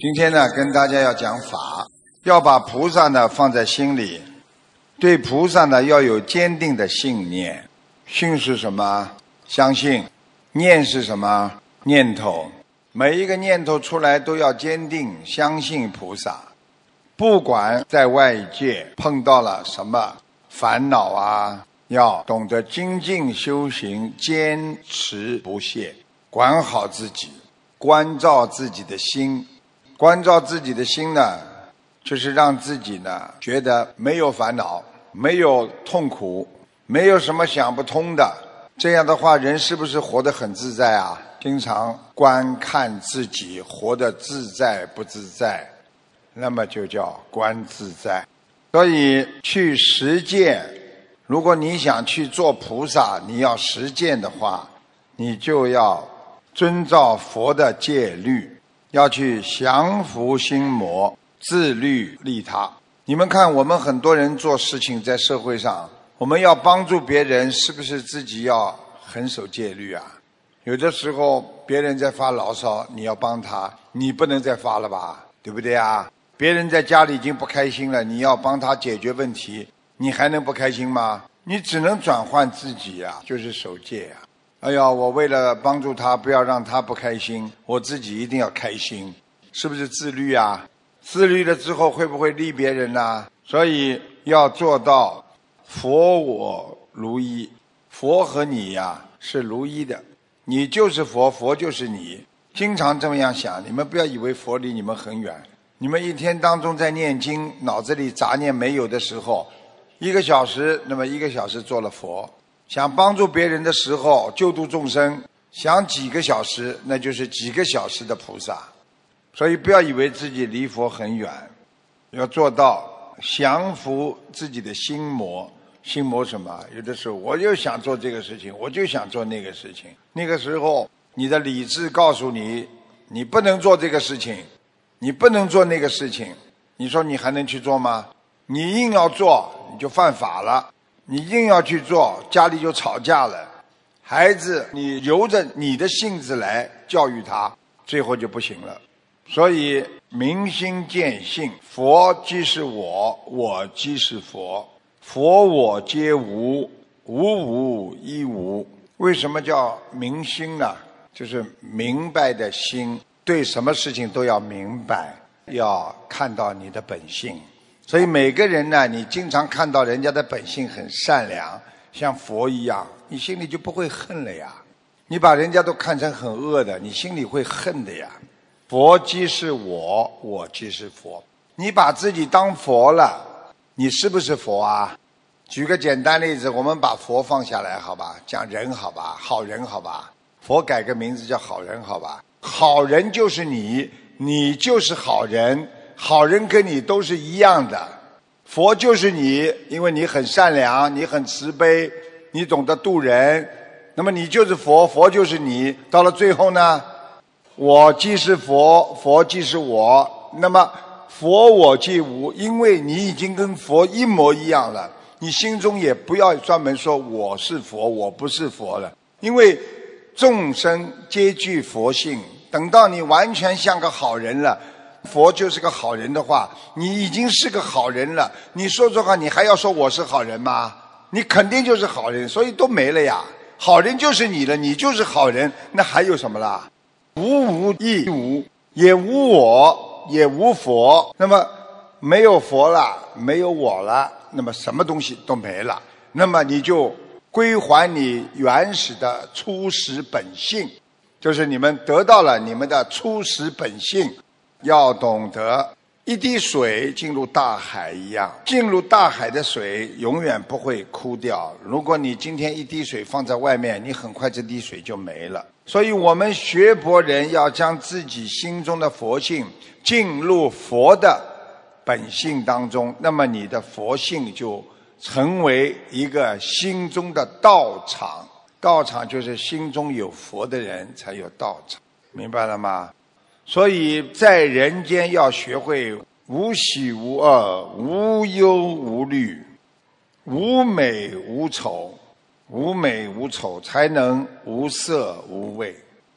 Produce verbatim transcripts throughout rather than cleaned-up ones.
今天呢，跟大家要讲法，要把菩萨呢放在心里，对菩萨呢要有坚定的信念。信是什么？相信。念是什么？念头。每一个念头出来都要坚定相信菩萨，不管在外界碰到了什么烦恼啊，要懂得精进修行，坚持不懈，管好自己，关照自己的心。关照自己的心呢，就是让自己呢觉得没有烦恼，没有痛苦，没有什么想不通的。这样的话，人是不是活得很自在啊？经常观看自己活得自在不自在，那么就叫观自在。所以去实践，如果你想去做菩萨，你要实践的话，你就要遵照佛的戒律，要去降伏心魔，自律利他。你们看，我们很多人做事情在社会上，我们要帮助别人，是不是自己要很守戒律啊？有的时候别人在发牢骚，你要帮他，你不能再发了吧，对不对啊？别人在家里已经不开心了，你要帮他解决问题，你还能不开心吗？你只能转换自己啊，就是守戒啊。哎呀，我为了帮助他，不要让他不开心，我自己一定要开心，是不是自律啊？自律了之后会不会利别人啊？所以要做到佛我如一，佛和你呀、啊、是如一的，你就是佛，佛就是你。经常这么样想，你们不要以为佛离你们很远，你们一天当中在念经，脑子里杂念没有的时候，一个小时，那么一个小时做了佛。想帮助别人的时候，救度众生，想几个小时，那就是几个小时的菩萨。所以不要以为自己离佛很远，要做到降服自己的心魔。心魔什么？有的时候我就想做这个事情，我就想做那个事情，那个时候你的理智告诉你，你不能做这个事情，你不能做那个事情，你说你还能去做吗？你硬要做，你就犯法了。你硬要去做，家里就吵架了。孩子，你由着你的性子来教育他，最后就不行了。所以明心见性，佛即是我，我即是佛，佛我皆无，无无一无。为什么叫明心呢？就是明白的心，对什么事情都要明白，要看到你的本性。所以每个人呢，你经常看到人家的本性很善良，像佛一样，你心里就不会恨了呀。你把人家都看成很恶的，你心里会恨的呀。佛即是我，我即是佛。你把自己当佛了，你是不是佛啊？举个简单例子，我们把佛放下来好吧，讲人好吧，好人好吧，佛改个名字叫好人好吧。好人就是你，你就是好人，好人跟你都是一样的。佛就是你，因为你很善良，你很慈悲，你懂得度人，那么你就是佛，佛就是你。到了最后呢，我即是佛，佛即是我，那么佛我即无，因为你已经跟佛一模一样了，你心中也不要专门说我是佛，我不是佛了，因为众生皆具佛性。等到你完全像个好人了，佛就是个好人的话，你已经是个好人了，你说这话你还要说我是好人吗？你肯定就是好人，所以都没了呀。好人就是你了，你就是好人，那还有什么啦？无无亦无，也无我，也无佛。那么没有佛了，没有我了，那么什么东西都没了，那么你就归还你原始的初始本性，就是你们得到了你们的初始本性。要懂得一滴水进入大海一样，进入大海的水永远不会枯掉。如果你今天一滴水放在外面，你很快这滴水就没了。所以我们学佛人要将自己心中的佛性进入佛的本性当中，那么你的佛性就成为一个心中的道场。道场就是心中有佛的人才有道场，明白了吗？所以在人间要学会无喜无恶，无忧无虑，无美无丑，无美无丑，才能无色无味。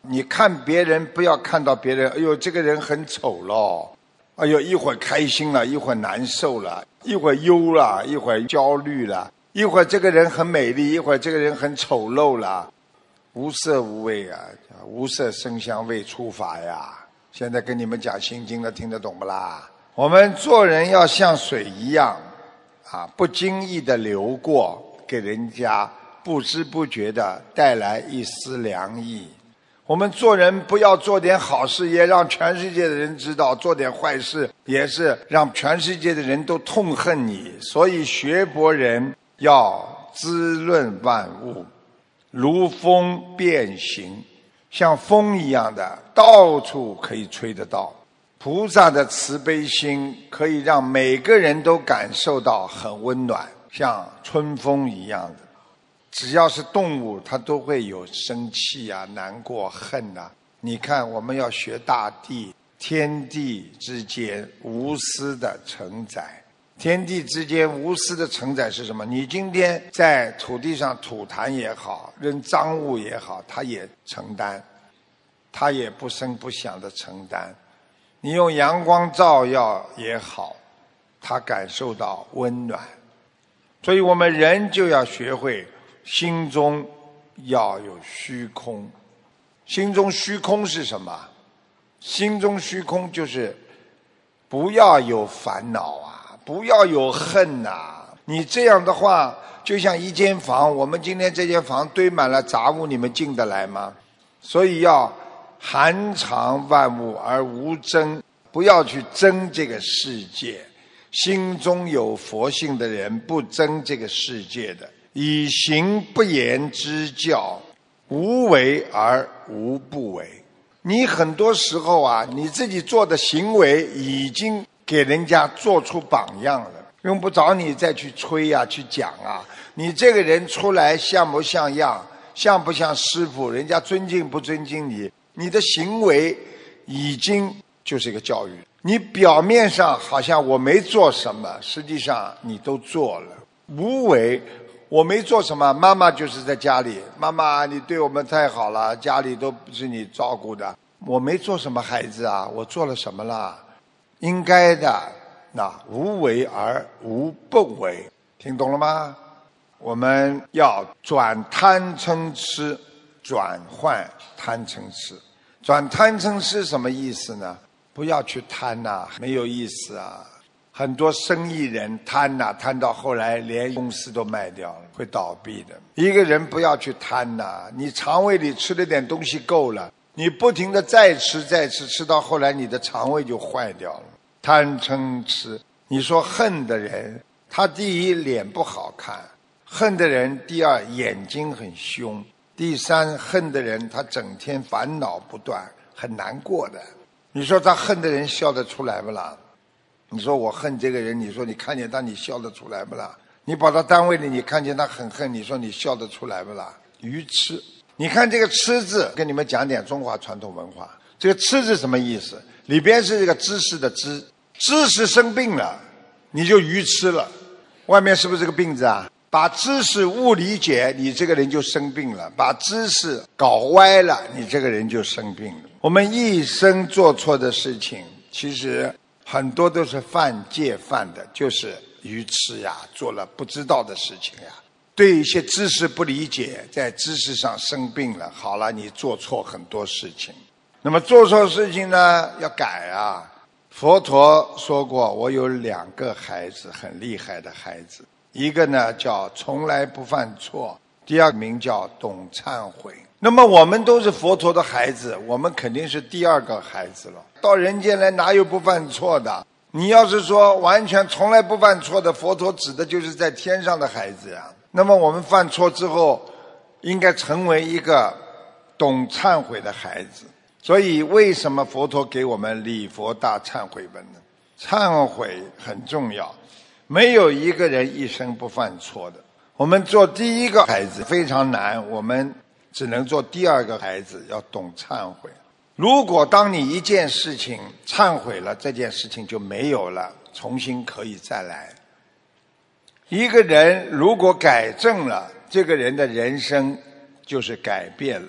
你看别人不要看到别人，哎呦这个人很丑咯，哎呦一会儿开心了，一会儿难受了，一会儿忧了，一会儿焦虑了，一会儿这个人很美丽，一会儿这个人很丑陋了。无色无味啊，无色声香味触法呀。现在跟你们讲心经的，听得懂不啦？我们做人要像水一样啊，不经意的流过，给人家不知不觉的带来一丝凉意。我们做人不要做点好事也让全世界的人知道，做点坏事也是让全世界的人都痛恨你。所以学佛人要滋润万物，如风变形，像风一样的到处可以吹得到。菩萨的慈悲心可以让每个人都感受到很温暖，像春风一样的。只要是动物它都会有生气啊、难过、恨啊。你看我们要学大地，天地之间无私的承载。天地之间无私的承载是什么？你今天在土地上吐痰也好，扔脏物也好，它也承担，它也不声不响的承担。你用阳光照耀也好，它感受到温暖。所以我们人就要学会心中要有虚空。心中虚空是什么？心中虚空就是不要有烦恼啊，不要有恨啊。你这样的话就像一间房，我们今天这间房堆满了杂物，你们进得来吗？所以要含藏万物而无争，不要去争这个世界。心中有佛性的人不争这个世界的。以行不言之教，无为而无不为。你很多时候啊，你自己做的行为已经给人家做出榜样了，用不着你再去吹啊去讲啊。你这个人出来像不像样，像不像师父，人家尊敬不尊敬你，你的行为已经就是一个教育。你表面上好像我没做什么，实际上你都做了。无为，我没做什么，妈妈就是在家里，妈妈你对我们太好了，家里都是你照顾的，我没做什么孩子啊，我做了什么了？应该的，那无为而无不为，听懂了吗？我们要转贪嗔痴，转换贪嗔痴。转贪嗔痴什么意思呢？不要去贪呐、啊，没有意思啊。很多生意人贪呐、啊，贪到后来连公司都卖掉了，会倒闭的。一个人不要去贪呐、啊，你肠胃里吃了点东西够了，你不停的再吃再吃，吃到后来你的肠胃就坏掉了。贪嗔痴，你说恨的人，他第一脸不好看，恨的人第二眼睛很凶，第三恨的人他整天烦恼不断，很难过的。你说他恨的人笑得出来不啦？你说我恨这个人，你说你看见他你笑得出来不啦？你跑到单位里你看见他很恨，你说你笑得出来不啦？愚痴。你看这个痴字，跟你们讲点中华传统文化。这个痴字什么意思？里边是这个知识的知，知识生病了你就愚痴了，外面是不是这个病字啊？把知识误理解，你这个人就生病了；把知识搞歪了，你这个人就生病了。我们一生做错的事情，其实很多都是犯戒犯的，就是愚痴呀，做了不知道的事情呀。对一些知识不理解，在知识上生病了，好了，你做错很多事情。那么做错事情呢，要改啊。佛陀说过，我有两个孩子，很厉害的孩子，一个呢叫从来不犯错，第二个名叫懂忏悔。那么我们都是佛陀的孩子，我们肯定是第二个孩子了。到人间来哪有不犯错的？你要是说完全从来不犯错的，佛陀指的就是在天上的孩子呀。那么我们犯错之后，应该成为一个懂忏悔的孩子。所以为什么佛陀给我们礼佛大忏悔文呢？忏悔很重要，没有一个人一生不犯错的。我们做第一个孩子非常难，我们只能做第二个孩子，要懂忏悔。如果当你一件事情忏悔了，这件事情就没有了，重新可以再来。一个人如果改正了，这个人的人生就是改变了。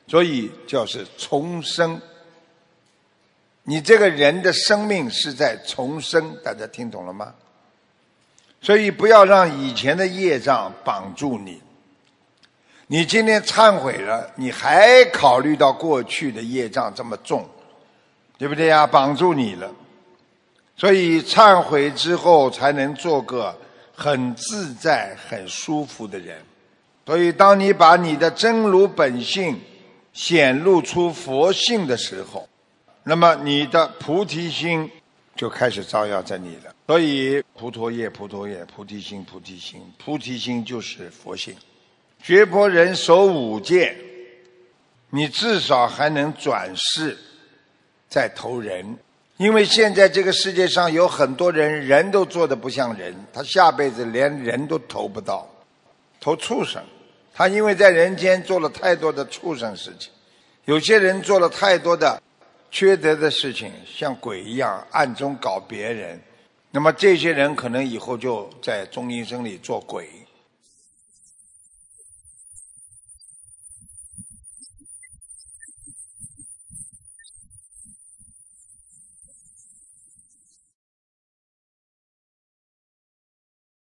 所以就是重生。你这个人的生命是在重生，大家听懂了吗？所以不要让以前的业障绑住你。你今天忏悔了，你还考虑到过去的业障这么重，对不对呀？绑住你了。所以忏悔之后才能做个很自在很舒服的人。所以当你把你的真如本性显露出佛性的时候，那么你的菩提心就开始照耀在你了。所以菩陀叶菩陀叶，菩提心菩提心，菩提心就是佛性。觉婆人守五戒，你至少还能转世再投人。因为现在这个世界上有很多人人都做得不像人，他下辈子连人都投不到，投畜生。他因为在人间做了太多的畜生事情，有些人做了太多的缺德的事情，像鬼一样暗中搞别人，那么这些人可能以后就在中阴身里做鬼。